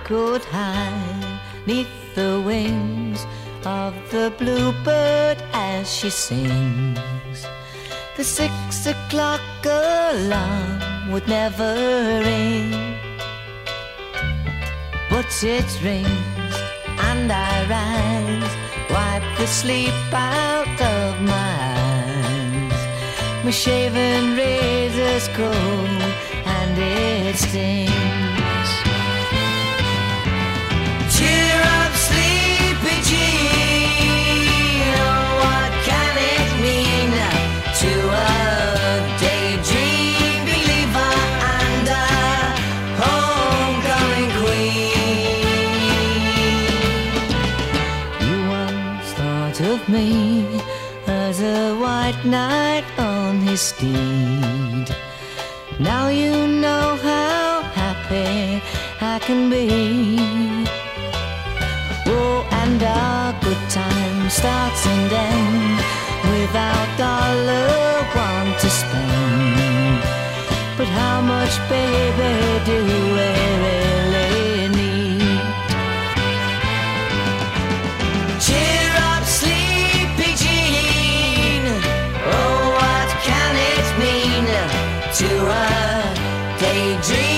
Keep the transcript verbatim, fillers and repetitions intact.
could hide neath the wings of the bluebird as she sings. The six o'clock alarm would never ring, but it rings and I rise, wipe the sleep out of my eyes. My shaven razor's cold and it stings. Cheer up, sleepy Jean, oh, what can it mean to a daydream believer and a homecoming queen? You once thought of me as a white knight on his steed. Now you know how happy I can be. Oh, and our good time starts and ends without dollar one to spend. But how much, baby, do we really need? Cheer up, sleepy Jean, oh, what can it mean to a daydream